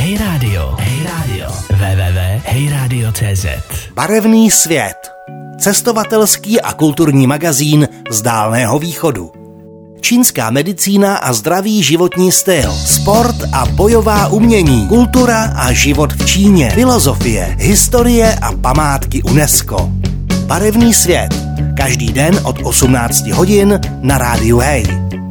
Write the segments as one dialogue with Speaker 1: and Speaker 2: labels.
Speaker 1: Hey Radio. www.heyradio.cz.
Speaker 2: Barevný svět. Cestovatelský a kulturní magazín z Dálného východu. Čínská medicína a zdravý životní styl, sport a bojová umění, kultura a život v Číně, filozofie, historie a památky UNESCO. Barevný svět. Každý den od 18 hodin na rádiu Hey.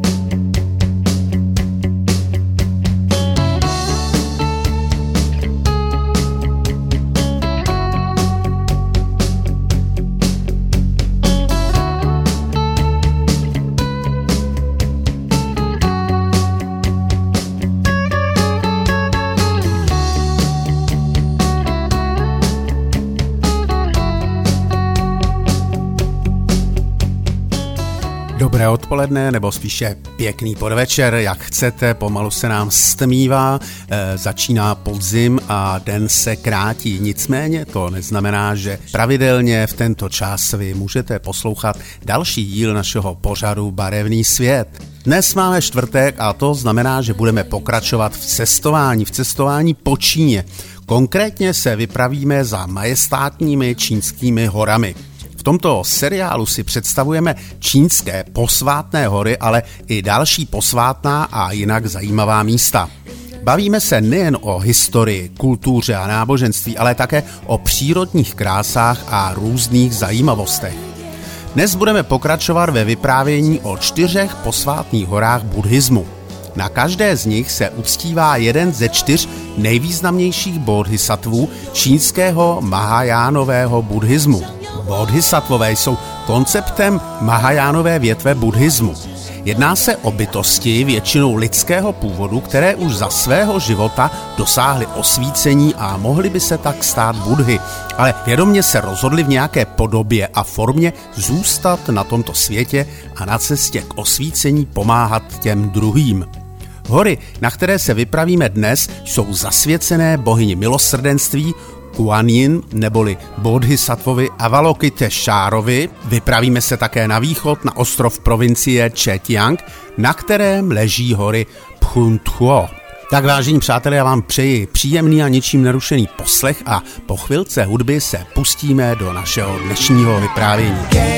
Speaker 3: Dobré odpoledne, nebo spíše pěkný podvečer, jak chcete, pomalu se nám stmívá, začíná podzim a den se krátí. Nicméně to neznamená, že pravidelně v tento čas vy můžete poslouchat další díl našeho pořadu Barevný svět. Dnes máme čtvrtek a to znamená, že budeme pokračovat v cestování po Číně. Konkrétně se vypravíme za majestátními čínskými horami. V tomto seriálu si představujeme čínské posvátné hory, ale i další posvátná a jinak zajímavá místa. Bavíme se nejen o historii, kultuře a náboženství, ale také o přírodních krásách a různých zajímavostech. Dnes budeme pokračovat ve vyprávění o 4 posvátných horách buddhismu. Na každé z nich se uctívá jeden ze 4 nejvýznamnějších bodhisattvů čínského mahajánového buddhismu. Bodhisattvové jsou konceptem mahajánové větve buddhismu. Jedná se o bytosti většinou lidského původu, které už za svého života dosáhly osvícení a mohly by se tak stát buddhy, ale vědomě se rozhodli v nějaké podobě a formě zůstat na tomto světě a na cestě k osvícení pomáhat těm druhým. Hory, na které se vypravíme dnes, jsou zasvěcené bohyni milosrdenství Kuan Yin neboli bodhisattvovi Avalokitesvárovi. Vypravíme se také na východ na ostrov provincie Zhejiang, na kterém leží hory Pchuntuo. Tak vážení přátelé, já vám přeji příjemný a ničím nerušený poslech a po chvilce hudby se pustíme do našeho dnešního vyprávění.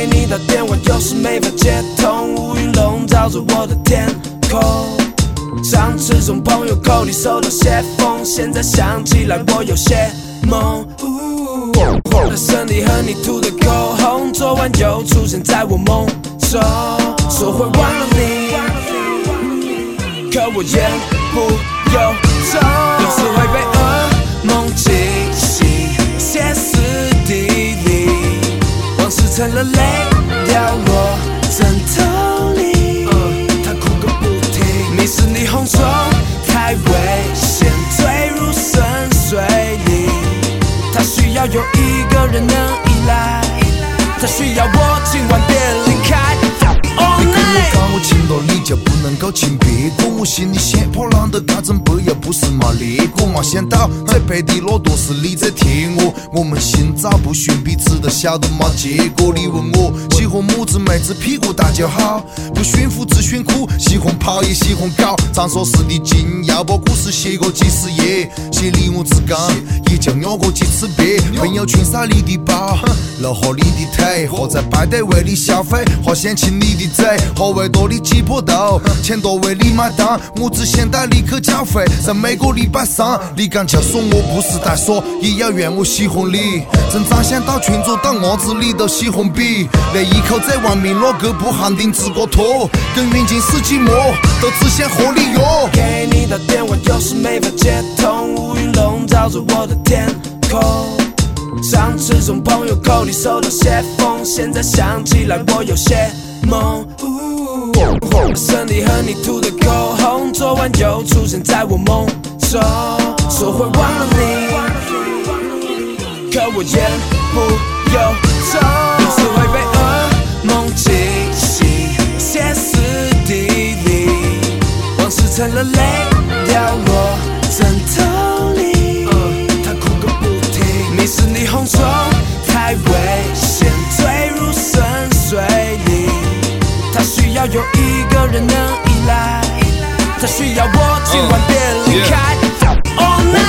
Speaker 4: 我的身体和你涂的口红，昨晚又出现在我梦中，说会忘了你，可我言不由衷，有时会被噩梦惊醒，歇斯底里，往事成了泪掉落枕头里，他哭个不停，迷失霓虹中太危险，坠入深水里。他需要有一个人能依赖，他需要我今晚别离开。
Speaker 5: 你跟我讲我情到你就不能够亲别个，我心里血破浪的大针不要不是嘛烈火嘛先到，这辈的骆驼是你在贴我们心照不宣，彼此都晓得嘛结果。你问我喜欢母子妹子屁股大就好，不炫富只炫酷，喜欢跑也喜欢搞，张硕士的紧要把故事写过几十页，写你我之间也就压过几次别，朋友圈晒你的包，露下你的腿，或在派对为你消费，或嫌弃你的嘴，或为多的鸡婆豆，钱多为你买单，我只想带你去缴费，在每个礼拜三，你敢就说我不是代说，也要怨我喜欢你，从长相到穿着到袜子你都喜欢比，连一口这碗米落个不限定自个拖，跟远近是寂寞，都只想和你约。
Speaker 4: 给你打电话有时没法接通，乌云笼罩着我的天空，上次从朋友口里收到些风，现在想起来我有些懵。我身体和你涂的口红，昨晚又出现在我梦中，说会忘了你，可我言不由衷，有时会被噩梦惊醒，歇斯底里，往事成了泪掉落枕头里，他哭个不停，迷失霓虹中太危险，坠入深水里，他需要有一个人能依赖，他需要我今晚别离开。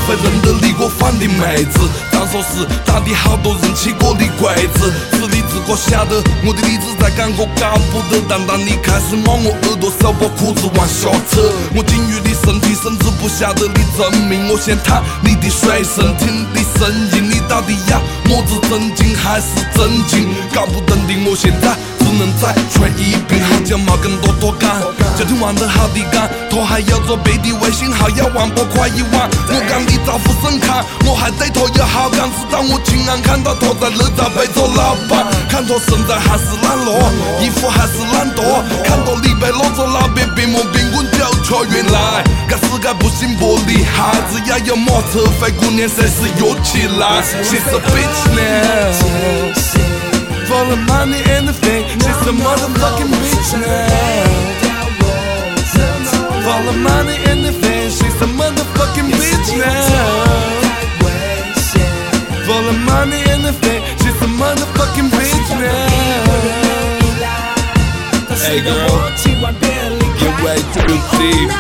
Speaker 1: 非认得离过婚的妹子。张说是打的好多人气过的柜子，是你自个晓得，我的理智在赶我搞不得。但当你开始摸我耳朵，手把裤子往下扯，我金鱼的身体甚至不晓得你证明。我先探你的水声，听你声音，你到底要么子正经还是正经？搞不懂的我现在只能再吹一瓶，好久没跟多多干，就听玩得好的干，他还有着别的微信号要网吧快一晚。我讲你造福甚康，我还对他有好感，直到我亲眼看到他在那在背着老板，看他身材还是懒惰，衣服还是懒惰，看到你被拿着老别别摸冰棍就吃。原来这世界不幸福的孩子要有马车飞，姑娘谁是跃起来 ？She's a bitch now, for the money and the fame. She's a motherfucking bitch now, for the money and the fame. She's a motherfucking bitch now, for the money and the fame. She's a motherfucking bitch now. Hey girl, you're way too deep.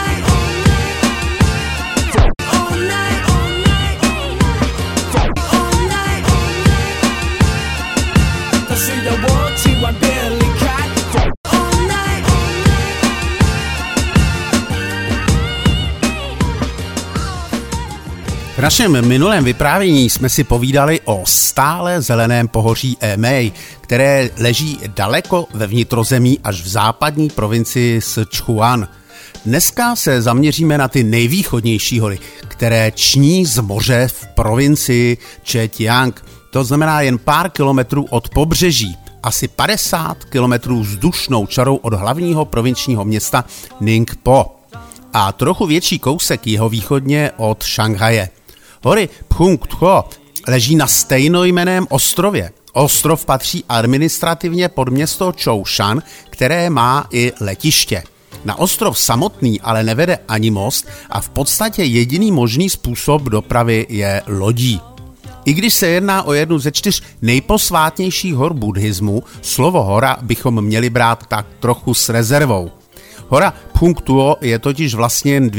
Speaker 3: V našem minulém vyprávění jsme si povídali o stále zeleném pohoří Emei, které leží daleko ve vnitrozemí až v západní provincii Sichuan. Dneska se zaměříme na ty nejvýchodnější hory, které ční z moře v provincii Zhejiang. To znamená jen pár kilometrů od pobřeží, asi 50 kilometrů vzdušnou čarou od hlavního provinčního města Ningpo a trochu větší kousek jihovýchodně od Šanghaje. Hory Pchungtho leží na stejnojmenném ostrově. Ostrov patří administrativně pod město Zhoushan, které má i letiště. Na ostrov samotný ale nevede ani most a v podstatě jediný možný způsob dopravy je lodí. I když se jedná o jednu ze 4 nejposvátnějších hor buddhismu, slovo hora bychom měli brát tak trochu s rezervou. Hora Pchungtho je totiž vlastně jen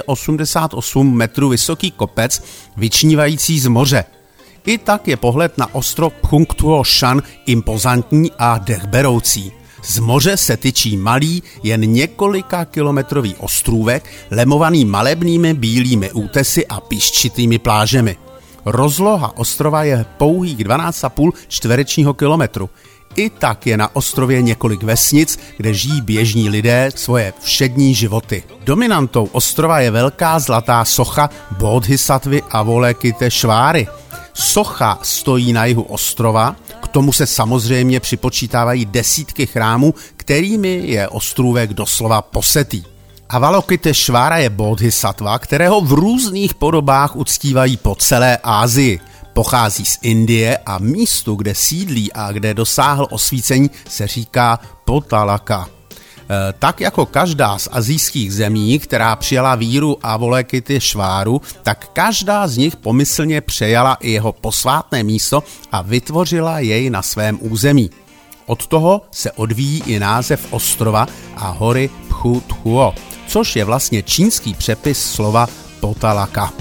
Speaker 3: 288 metrů vysoký kopec, vyčnívající z moře. I tak je pohled na ostrov Pchungtho Shan impozantní a dechberoucí. Z moře se tyčí malý, jen několika kilometrový ostrůvek, lemovaný malebnými bílými útesy a písčitými plážemi. Rozloha ostrova je pouhých 12,5 čtverečního kilometru. I tak je na ostrově několik vesnic, kde žijí běžní lidé svoje všední životy. Dominantou ostrova je velká zlatá socha Bodhisattvy Avalokiteshváry. Socha stojí na jihu ostrova, k tomu se samozřejmě připočítávají desítky chrámů, kterými je ostrůvek doslova posetý. Avalokiteshvára je bodhisattva, kterého v různých podobách uctívají po celé Asii. Pochází z Indie a místu, kde sídlí a kde dosáhl osvícení, se říká Potalaka. Tak jako každá z asijských zemí, která přijala víru Avalokiteshváru, tak každá z nich pomyslně přejala i jeho posvátné místo a vytvořila jej na svém území. Od toho se odvíjí i název ostrova a hory Pchungtho, což je vlastně čínský přepis slova Potalaka.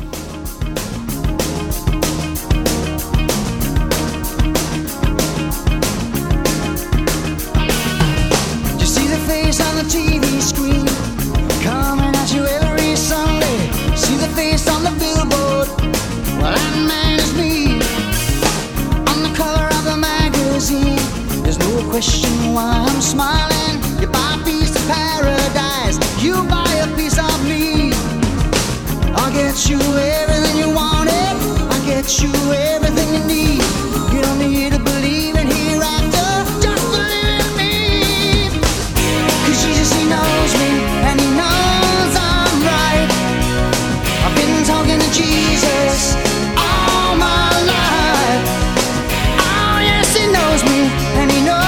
Speaker 6: Question why I'm smiling. You buy a piece of paradise, you buy a piece of me. I'll get you everything you wanted, I'll get you everything you need. You don't need to believe in hereafter, just believe in me. Cause Jesus, he knows me and he knows I'm right. I've been talking to Jesus all my life. Oh yes, he knows me and he knows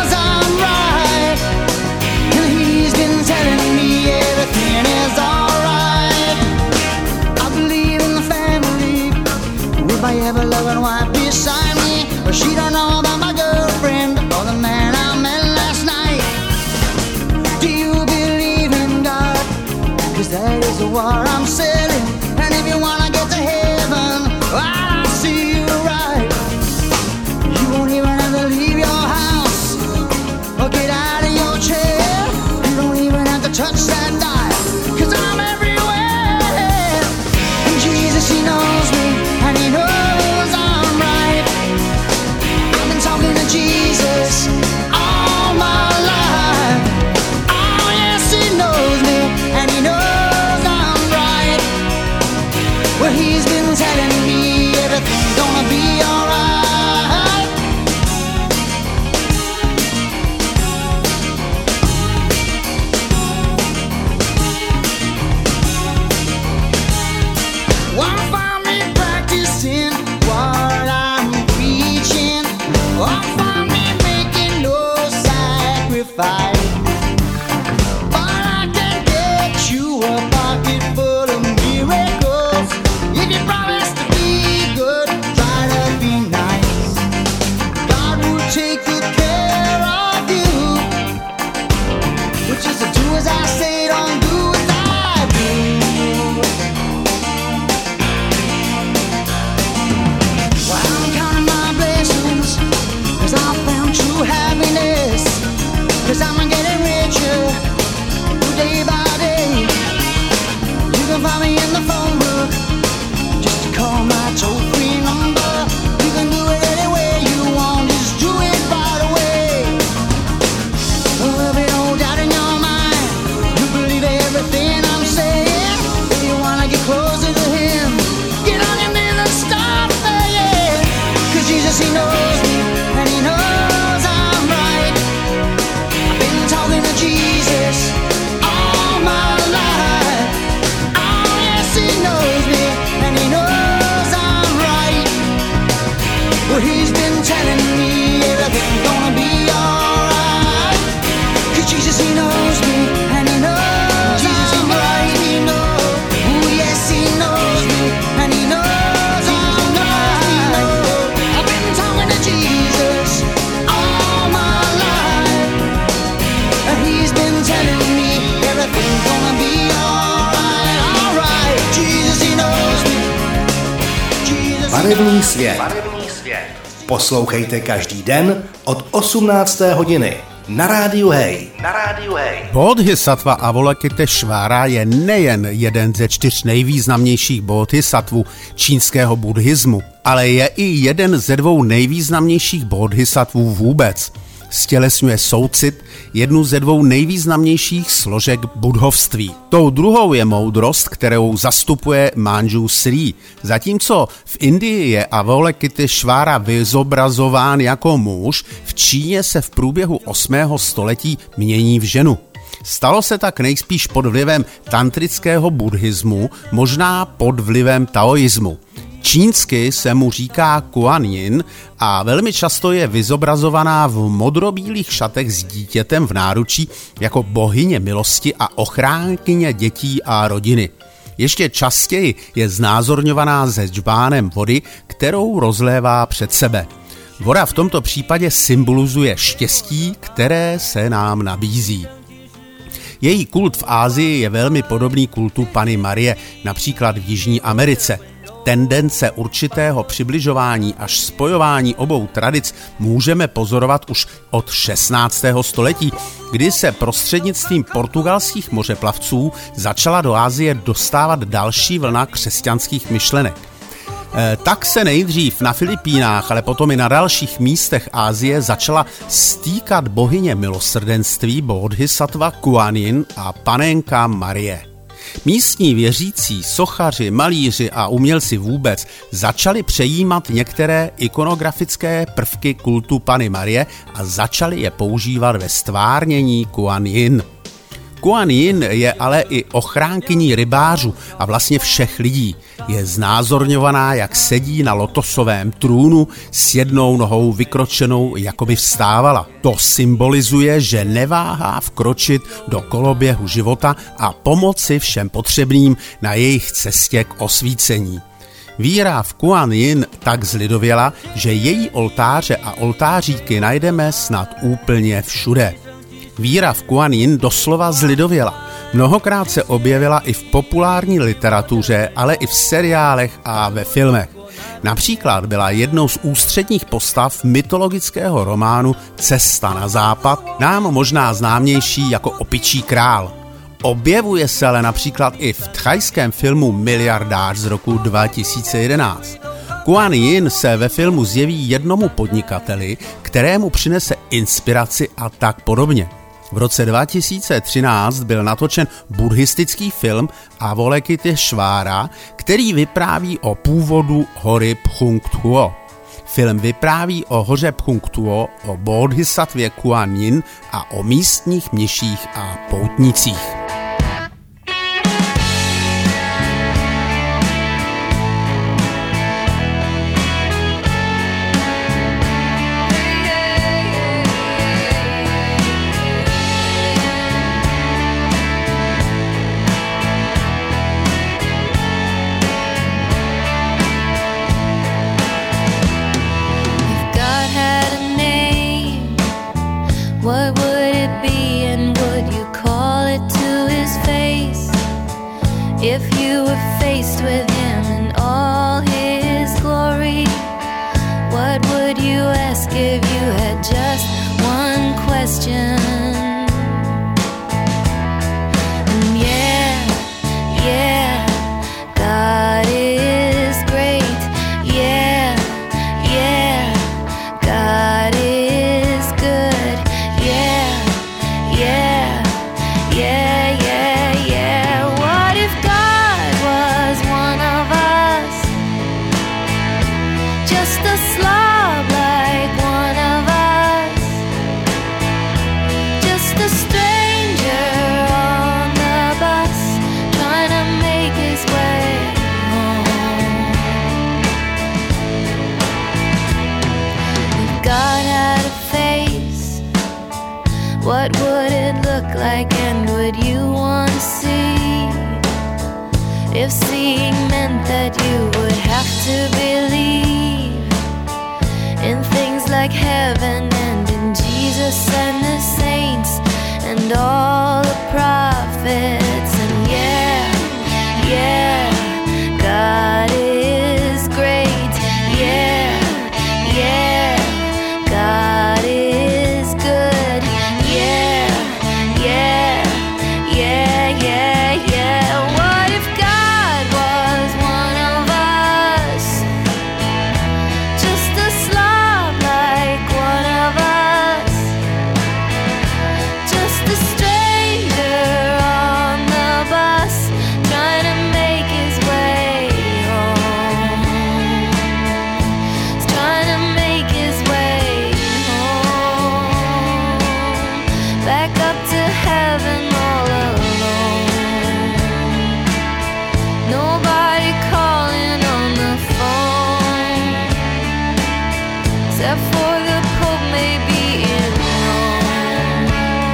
Speaker 6: ever loving wife beside me, but she don't know about my girlfriend or the man I met last night. Do you believe in God? Cause that is the war I'm selling. And if you wanna get to hell, find me in the phone book. Just call my toll-free number. You can do it any way you want, just do it right away. There'll be no doubt in your mind, you believe everything I'm saying. If you wanna get closer to him, get on your knees and start praying. 'Cause Jesus, he knows me, and he knows I'm right. I've been talking to Jesus all my life. Oh yes, he knows me, and he knows I'm right. Well, he's been telling me everything's gonna be alright. 'Cause Jesus, he knows me, and he knows I'm right. He knows, oh yes, he knows me, and he knows I'm right. I've been talking to Jesus all my life, and he's been telling me everything's gonna be alright, alright. Jesus, he knows me. Jesus, he
Speaker 2: Barevný svět. Poslouchejte každý den od 18. hodiny na Rádiu Hej.
Speaker 3: Bodhisattva Avalokiteshvara je nejen jeden ze 4 nejvýznamnějších bodhisattvů čínského buddhismu, ale je i jeden ze 2 nejvýznamnějších bodhisattvů vůbec. Stělesňuje soucit, jednu ze 2 nejvýznamnějších složek buddhovství. Tou druhou je moudrost, kterou zastupuje Manju Sri. Zatímco v Indii je Avalokiteshvara vyzobrazován jako muž, v Číně se v průběhu 8. století mění v ženu. Stalo se tak nejspíš pod vlivem tantrického buddhismu, možná pod vlivem taoismu. Čínsky se mu říká Kuan Yin a velmi často je vyzobrazovaná v modrobílých šatech s dítětem v náručí jako bohyně milosti a ochránkyně dětí a rodiny. Ještě častěji je znázorňovaná se džbánem vody, kterou rozlévá před sebe. Voda v tomto případě symbolizuje štěstí, které se nám nabízí. Její kult v Asii je velmi podobný kultu Panny Marie, například v Jižní Americe. Tendence určitého přibližování až spojování obou tradic můžeme pozorovat už od 16. století, kdy se prostřednictvím portugalských mořeplavců začala do Asie dostávat další vlna křesťanských myšlenek. Tak se nejdřív na Filipínách, ale potom i na dalších místech Asie začala stýkat bohyně milosrdenství Bodhisattva Kuan Yin a panenka Marie. Místní věřící, sochaři, malíři a umělci vůbec začali přejímat některé ikonografické prvky kultu Panny Marie a začali je používat ve stvárnění Kuan Yin. Kuan Yin je ale i ochránkyní rybářů a vlastně všech lidí. Je znázorňovaná, jak sedí na lotosovém trůnu s jednou nohou vykročenou, jako by vstávala. To symbolizuje, že neváhá vkročit do koloběhu života a pomoci všem potřebným na jejich cestě k osvícení. Víra v Kuan Yin tak zlidověla, že její oltáře a oltáříky najdeme snad úplně všude. Víra v Kuan Yin doslova zlidověla. Mnohokrát se objevila i v populární literatuře, ale i v seriálech a ve filmech. Například byla jednou z ústředních postav mytologického románu Cesta na západ, nám možná známější jako Opičí král. Objevuje se ale například i v thajském filmu Miliardář z roku 2011. Kuan Yin se ve filmu zjeví jednomu podnikateli, kterému přinese inspiraci a tak podobně. V roce 2013 byl natočen buddhistický film Avalokiteshvara, který vypráví o původu hory Phung Tuo. Film vypráví o hoře Phung Tuo, o bodhisattvě Kuan Yin a o místních mniších a poutnicích.
Speaker 7: What would it be and would you call it to his face? If you were faced with him in all his glory, what would you ask if you had just one question? And yeah, what would it look like and would you want to see? If seeing meant that you would have to believe in things like heaven and in Jesus and the saints and all the prophets. And yeah, God is great. Yeah, God is good. Yeah. What if God was one of us? Just a slob like one of us. Just a stranger on the bus trying to make his way home. He's trying to make his way home. Back up to heaven all alone. Nobody calling on the phone except for the Pope maybe in Rome.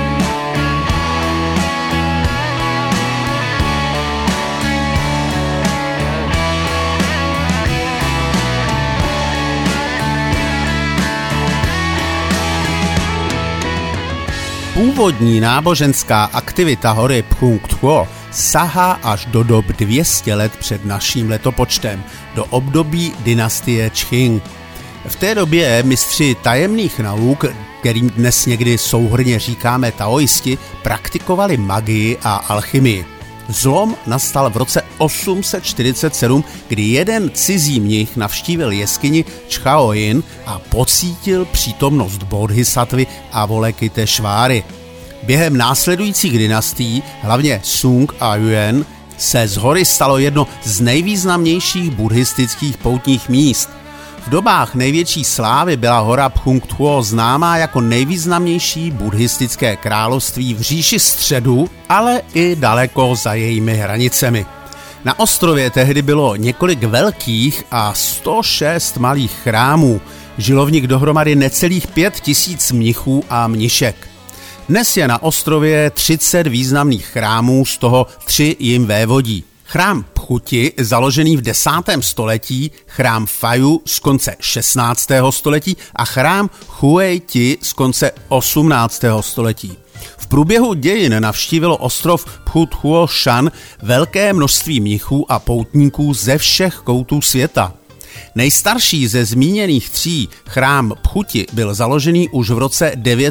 Speaker 3: Původní náboženská aktivita hory Phung Thwo sahá až do dob 200 let před naším letopočtem, do období dynastie Čching. V té době mistři tajemných nauk, kterým dnes někdy souhrnně říkáme taoisti, praktikovali magii a alchymii. Zlom nastal v roce 847, kdy jeden cizí mnich navštívil jeskyni Chaoyin a pocítil přítomnost bodhisattvy Avalokiteshváry. Během následujících dynastií, hlavně Sung a Yuan, se z hory stalo jedno z nejvýznamnějších buddhistických poutních míst. V dobách největší slávy byla hora Phung Thwo známá jako nejvýznamnější buddhistické království v říši středu, ale i daleko za jejími hranicemi. Na ostrově tehdy bylo několik velkých a 106 malých chrámů. Žilo v nich dohromady necelých 5000 mnichů a mnišek. Dnes je na ostrově 30 významných chrámů, z toho 3 jim vévodí. Chrám Pchuti, založený v 10. století, chrám Faju z konce 16. století a chrám Huey-ti z konce 18. století. V průběhu dějin navštívilo ostrov Phu Thuo Shan velké množství mnichů a poutníků ze všech koutů světa. Nejstarší ze zmíněných 3, chrám Pchuti, byl založený už v roce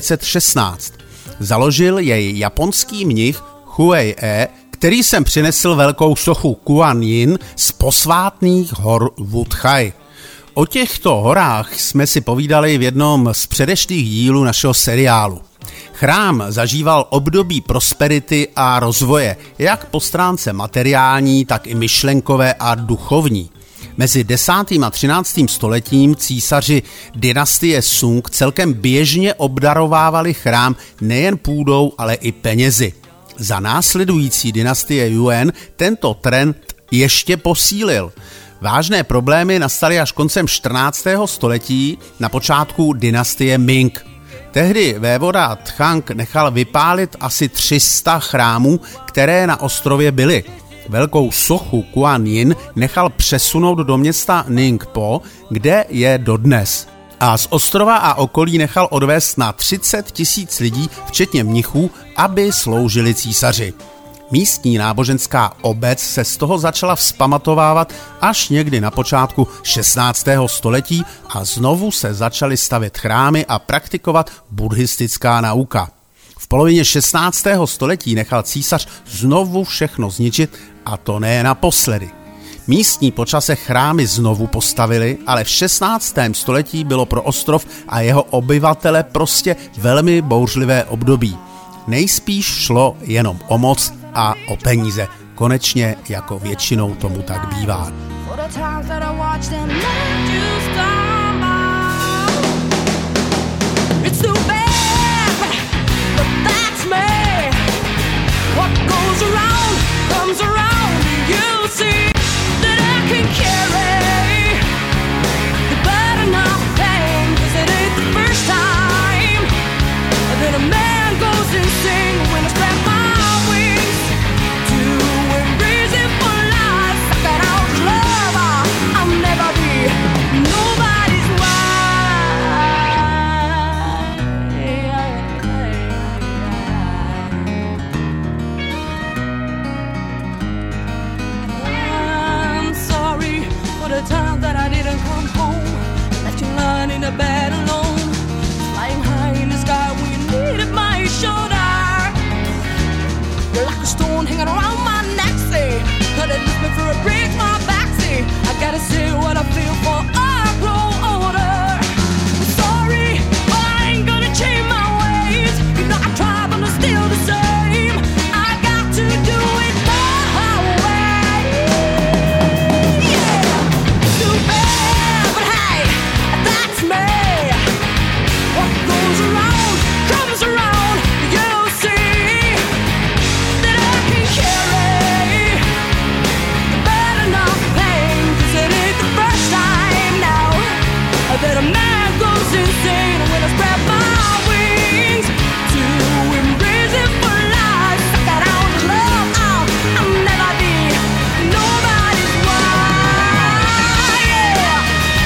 Speaker 3: 916. Založil jej japonský mnich Huey-e, který sem přinesl velkou sochu Kuan Yin z posvátných hor Wuchai. O těchto horách jsme si povídali v jednom z předešlých dílů našeho seriálu. Chrám zažíval období prosperity a rozvoje, jak po stránce materiální, tak i myšlenkové a duchovní. Mezi 10. a 13. stoletím císaři dynastie Sung celkem běžně obdarovávali chrám nejen půdou, ale i penězi. Za následující dynastie Yuan tento trend ještě posílil. Vážné problémy nastaly až koncem 14. století na počátku dynastie Ming. Tehdy vévoda Tchang nechal vypálit asi 300 chrámů, které na ostrově byly. Velkou sochu Kuan Yin nechal přesunout do města Ningpo, kde je dodnes. A z ostrova a okolí nechal odvést na 30 000 lidí, včetně mnichů, aby sloužili císaři. Místní náboženská obec se z toho začala vzpamatovávat až někdy na počátku 16. století a znovu se začaly stavět chrámy a praktikovat buddhistická nauka. V polovině 16. století nechal císař znovu všechno zničit, a to ne naposledy. Místní po čase chrámy znovu postavili, ale v 16. století bylo pro ostrov a jeho obyvatele prostě velmi bouřlivé období. Nejspíš šlo jenom o moc a o peníze. Konečně, jako většinou tomu tak bývá.
Speaker 4: Goes the time that I didn't come home. Left you lying in the bed alone, flying high in the sky when you needed my shoulder. You're like a stone hanging around my neck, say, but it left me for a break my back, say. I gotta say what I feel for I grow older. I'm sorry, but I ain't gonna change my ways. You know I try, but I'm still the same. I got to do it my way. Yeah, too bad, but hey, that's me. What goes around comes around. You see that I can carry the bad enough pain, 'cause it ain't the first time now that a man goes insane. When I spread my wings to embrace it for life, suck it out and love out. I'll never be nobody's wife. Yeah.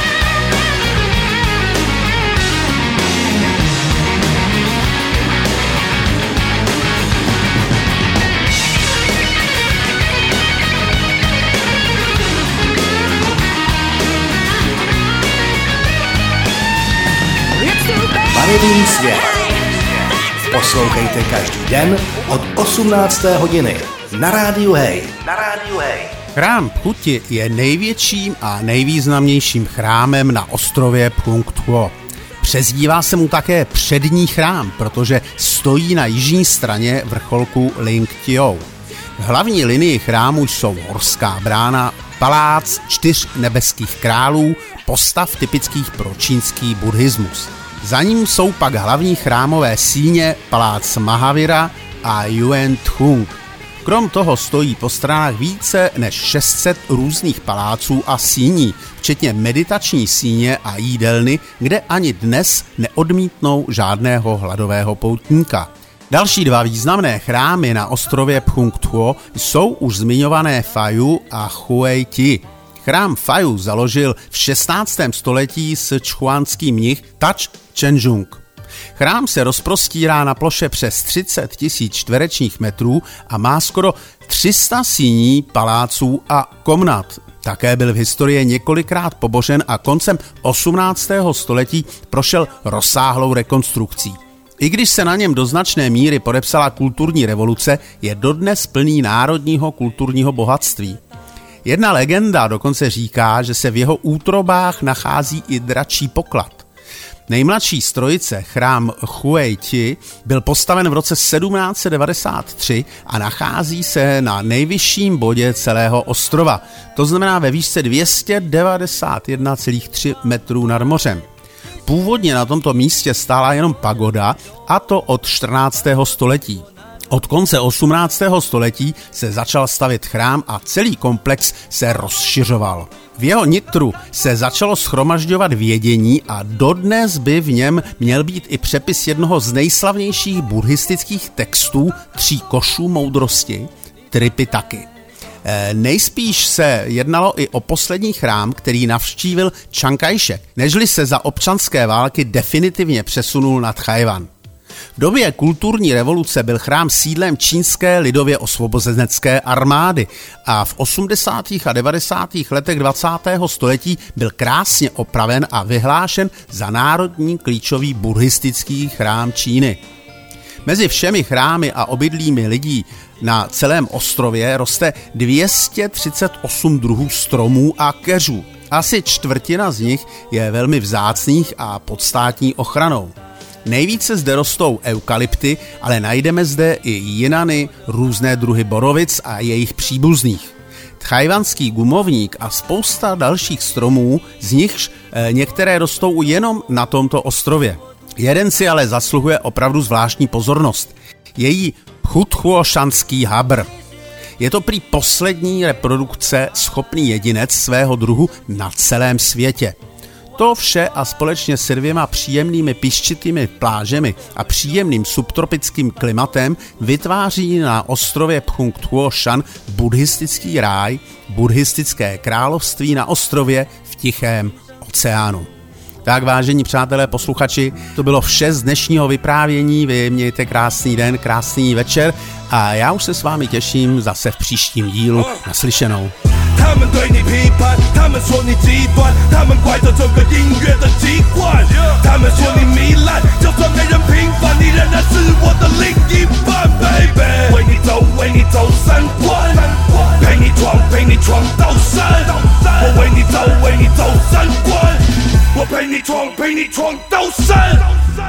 Speaker 4: It's too bad.
Speaker 2: Barevný svět. Poslouchejte každý den od 18. hodiny na Rádiu Hej.
Speaker 3: Chrám Pchuti je největším a nejvýznamnějším chrámem na ostrově Phung Thwo. Přezdívá se mu také přední chrám, protože stojí na jižní straně vrcholku Ling Tio. V hlavní linii chrámu jsou horská brána, palác 4 nebeských králů, postav typických pro čínský buddhismus. Za ním jsou pak hlavní chrámové síně, palác Mahavira a Yuan Thung. Krom toho stojí po stranách více než 600 různých paláců a síní, včetně meditační síně a jídelny, kde ani dnes neodmítnou žádného hladového poutníka. Další 2 významné chrámy na ostrově Phung Thwo jsou už zmiňované Fayu a Huey Ti. Chrám Fayu založil v 16. století sichuanský mnich Tach Chenzhung. Chrám se rozprostírá na ploše přes 30 000 čtverečních metrů a má skoro 300 síní, paláců a komnat. Také byl v historii několikrát pobořen a koncem 18. století prošel rozsáhlou rekonstrukcí. I když se na něm do značné míry podepsala kulturní revoluce, je dodnes plný národního kulturního bohatství. Jedna legenda dokonce říká, že se v jeho útrobách nachází i dračí poklad. Nejmladší z trojice, chrám Huey Ti, byl postaven v roce 1793 a nachází se na nejvyšším bodě celého ostrova, to znamená ve výšce 291,3 metrů nad mořem. Původně na tomto místě stála jenom pagoda, a to od 14. století. Od konce 18. století se začal stavět chrám a celý komplex se rozšiřoval. V jeho nitru se začalo shromažďovat vědění a dodnes by v něm měl být i přepis jednoho z nejslavnějších buddhistických textů 3 košů moudrosti, Tripitaky. Nejspíš se jednalo i o poslední chrám, který navštívil Chiang Kai-shek, nežli se za občanské války definitivně přesunul na Tchaj-wan. V době kulturní revoluce byl chrám sídlem čínské lidově osvobozenecké armády a v 80. a 90. letech 20. století byl krásně opraven a vyhlášen za národní klíčový buddhistický chrám Číny. Mezi všemi chrámy a obydlími lidí na celém ostrově roste 238 druhů stromů a keřů. Asi čtvrtina z nich je velmi vzácných a pod státní ochranou. Nejvíce zde rostou eukalypty, ale najdeme zde i jinany, různé druhy borovic a jejich příbuzných. Tchajwanský gumovník a spousta dalších stromů, z nichž některé rostou jenom na tomto ostrově. Jeden si ale zasluhuje opravdu zvláštní pozornost. Její pchutchuošanský habr. Je to prý poslední reprodukce schopný jedinec svého druhu na celém světě. To vše a společně s 2 příjemnými piščitými plážemi a příjemným subtropickým klimatem vytváří na ostrově Phung Thwo Shan buddhistický ráj, buddhistické království na ostrově v Tichém oceánu. Tak, vážení přátelé posluchači, to bylo vše z dnešního vyprávění. Vy mějte krásný den, krásný večer a já už se s vámi těším zase v příštím dílu. Naslyšenou.
Speaker 1: 他们说你极端，他们怪着这个音乐的疾患，他们说你糜烂，就算没人平反，你仍然是我的另一半 baby。 为你走，为你走三关，陪你闯，陪你闯到山。我为你走，为你走三关，我陪你闯，陪你闯到山。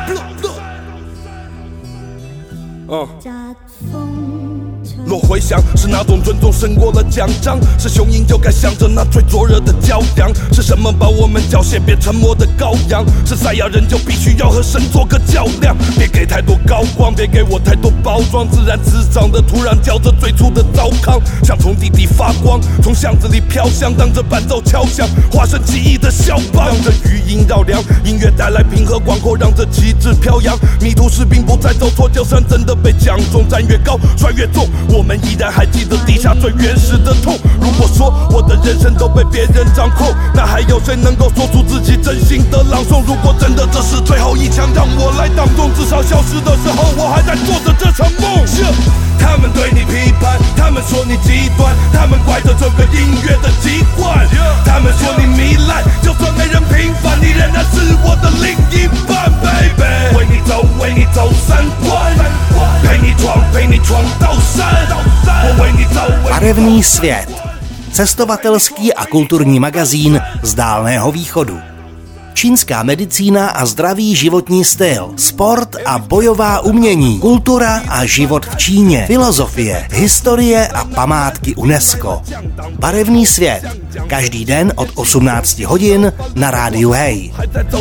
Speaker 1: 若回响是那种尊重胜过了奖章，是雄鹰就该向着那最灼热的骄阳，是什么把我们缴械变沉默的羔羊？是赛亚人就必须要和神做个较量，别给太多高光，别给我太多包装，自然滋长的土壤叫着最初的糟糠，像从地底发光，从巷子里飘香，当着伴奏敲响，化身奇异的肖邦，让这余音绕梁，音乐带来平和广阔，让这旗帜飘扬，迷途士兵不再走错，就算真的被讲中，站越高摔越重，我们依然还记得地下最原始的痛。如果说我的人生都被别人掌控，那还有谁能够说出自己真心的朗诵？如果真的这是最后一枪，让我来当中，至少消失的时候我还在做着这场梦。他们对你批判，他们说你极端，他们怪着这个音乐的疾患，他们说你糜烂，就算没人平反，你仍然是我的另一半 baby。 为你走，为你走三关，陪你闯，陪你闯到山。我为你走。
Speaker 2: Barevný svět. Cestovatelský a kulturní magazín z Dálného východu. Čínská medicína a zdravý životní styl, sport a bojová umění, kultura a život v Číně, filozofie, historie a památky UNESCO. Barevný svět. Každý den od 18 hodin na rádiu Hey.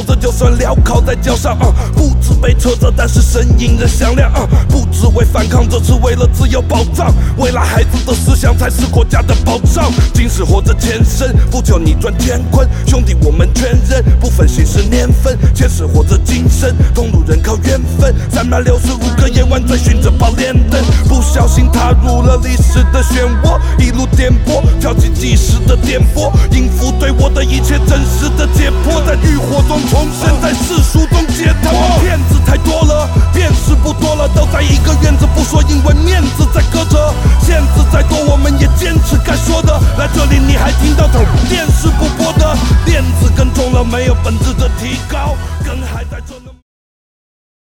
Speaker 1: 心是年份，前世或者今生，同路人靠缘分。365个夜晚追寻着宝莲灯，不小心踏入了历史的漩涡，一路颠簸，挑起即时的颠簸，应付对我的一切真实的解剖，在欲火中重生，在世俗中解脱。骗子太多了，辨识不多了，都在一个院子不说，因为面子在搁着。限制再多，我们也坚持该说的。来这里你还听到电视不播的，链子更重了，没有本质的提高，更还在这。